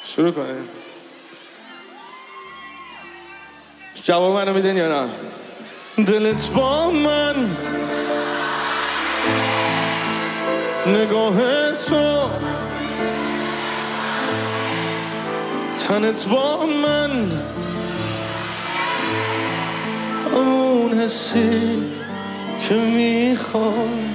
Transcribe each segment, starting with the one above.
شروع کنیم. جواب منو میدین یا نه؟ دلت با من، نگاه تو، تنت با من، همون حسی که میخوام.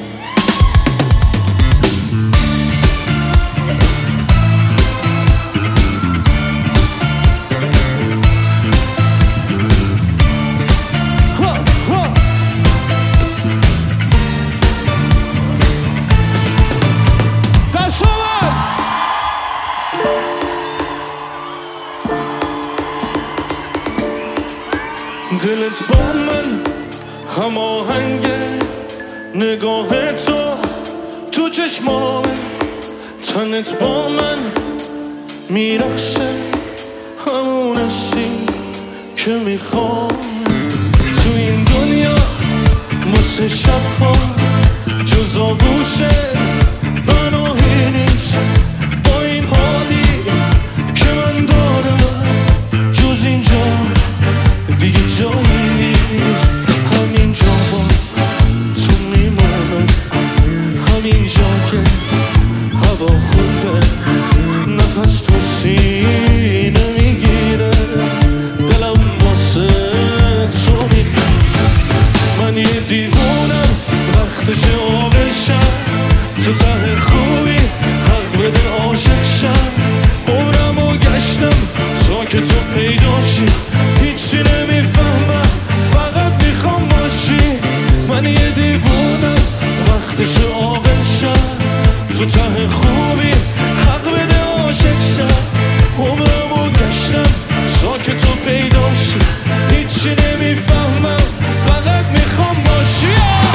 دلت با من هماهنگه، نگاه تو چشمامه، تنت با من میرخشه، همون حسی که میخوام. تو این دنیا واسه شبها جز آغوشه پناهی نیست، با این حالی که من دارم جز اینجا دیگه جایی نیست. همینجا با تو میمونم، همینجا که هوا خوبه، نفس تو سینه میگیره، دلم واسه تو میگیره. من یه دیوونم وقتشه آبشم، تو ته خوبی حق بده عاشق شم. عمرمو گشتم تا که تو پیدا شی، هیچی نمیفهمم فقط میخوام باشی. من یه دیوونم وقتش آغشم، تو ته خوبی حق بده عاشق شم. عمرمو گشتم تا که تو پیدا شی، هیچی نمیفهمم فقط میخوام باشی.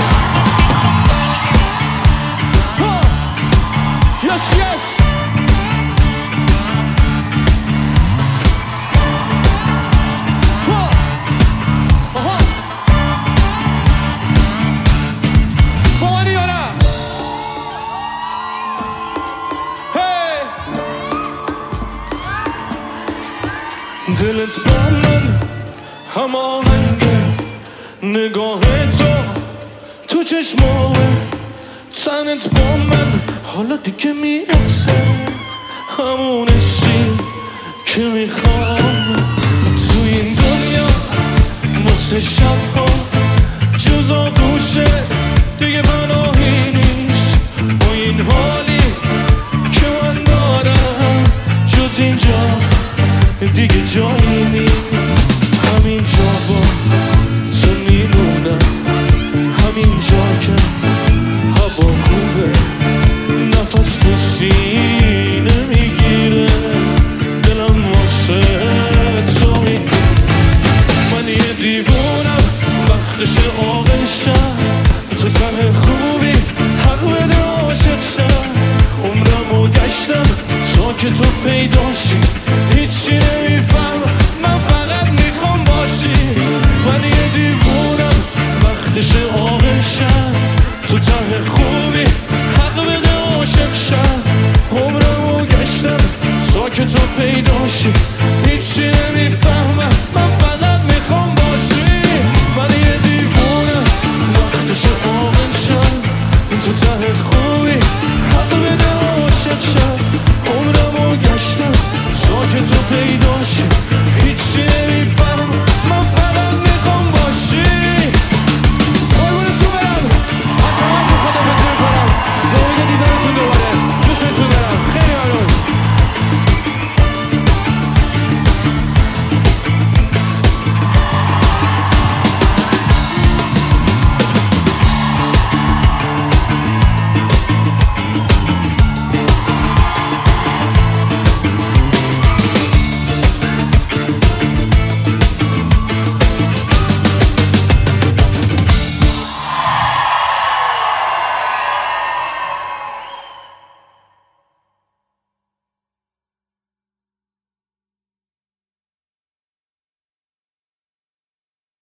Yes, yes. دلت با من هماهنگه، نگاه تو چشمامه، تنت با من حالا دیگه میرسه، همون حسی که میخوام. تو این دنیا واسه شبها جز آغوشه دیگه پناهی نیست، با این حالی که من دارم جز اینجا دیگه جایی نیست. همینجا با تو میمونم، همینجا که هوا خوبه، نفس تو سینه میگیره، دلم واسه تو میگیره. من یه دیوونم وقتش آغشم، تو ته خوبی حق بده عاشق شم. عمرمو گشتم تا که تو پیدا شی، هیچی نمیفهمم من فقط میخوام باشی. من یه دیوونم وقتش آغشم، تو ته خوبی حق بده عاشق شم. عمرمو گشتم تا که تو پیدا شی،